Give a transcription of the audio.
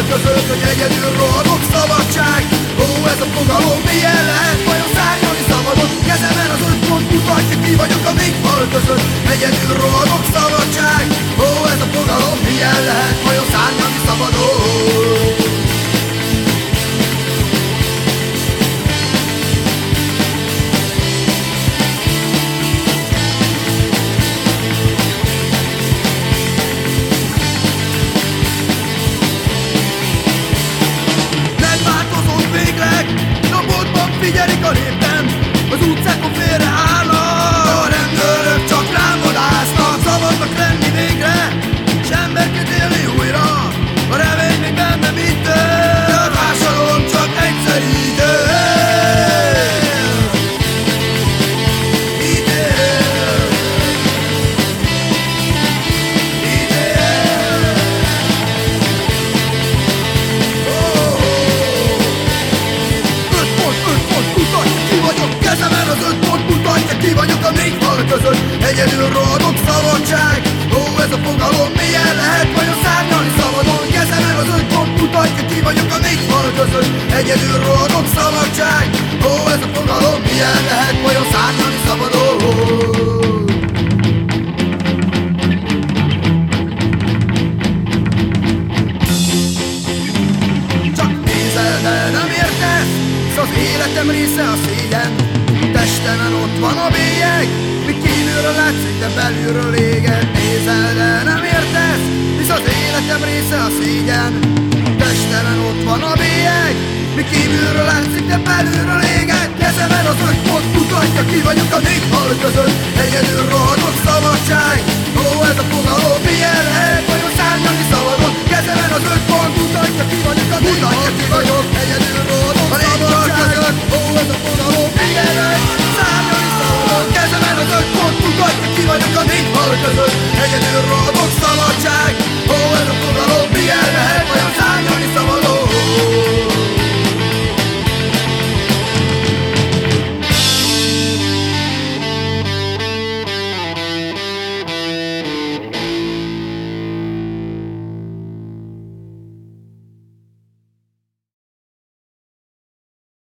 között, hogy egyedül rohadok, szabadság. Ó, ez a fogalom milyen lehet, vajon szárnyalni szabadon? Kezemen az 5 pont mutatja, ki vagyok a még fal között. Egyedül rohadok, szabadság. Ó, ez a fogalom milyen lehet, vajon szárnyalni szabadon? Figyelik a lépten, az utcákon félreállnak. A rendőrök csak rám vadásznak, szabadnak lenni végre, s emberként élni újra. A remény még bennem itt él, de a társadalom csak egyszer így él. Így él. Így él. Kezemen az 5 pont mutatja, ki vagyok a 4 fal között. Egyedül rohadok, szabadság. Ó, ez a fogalom milyen lehet, vajon szárnyalni szabadon? Kezemen az 5 pont mutatja, ki vagyok a 4 fal között. Egyedül rohadok, szabadság. Ó, ez a fogalom milyen lehet, vajon szárnyalni szabadon? Csak nézel, de nem értesz, az életem része a szégyen. Testemen ott van a bélyeg, mi kívülről látszik, de belülről éget. Nézel, de nem értesz, hisz az életem része a szégyen. Testemen ott van a bélyeg, mi kívülről látszik, de belülről éget. Kezemen az 5 pont mutatja, ki vagyok a 4 fal között. Egyedül rohadok, szabadság. Ó,